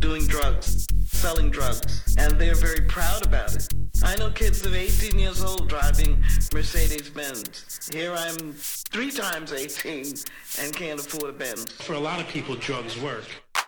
doing drugs, selling drugs, and they're very proud about it. I know kids of 18 years old driving Mercedes-Benz. Here I'm 3 times 18 and can't afford a Benz. For a lot of people, drugs work.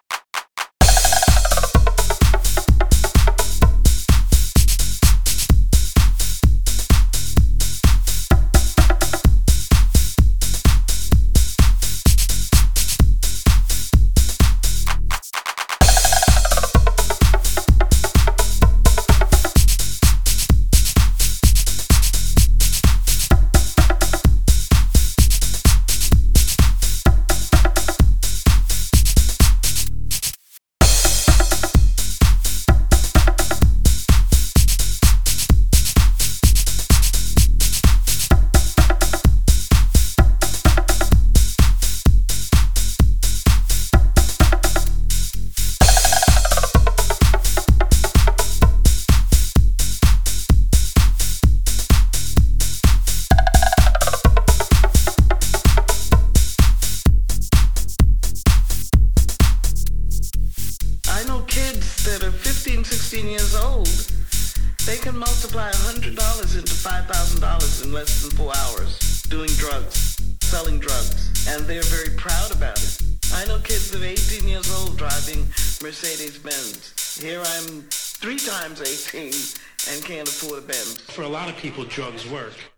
I know kids that are 15, 16 years old, they can multiply $100 into $5,000 in less than 4 hours doing drugs, selling drugs, and they're very proud about it. I know kids of 18 years old driving Mercedes-Benz. Here I'm 3 times 18 and can't afford a Benz. For a lot of people, drugs work.